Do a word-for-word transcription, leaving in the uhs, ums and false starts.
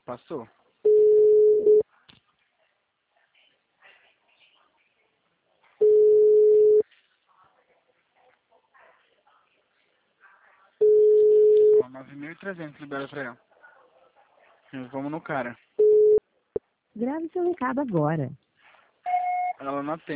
passou. Ó, nove mil e trezentos libera pra ela. E vamos no cara. Grave seu recado agora. Ela não atende.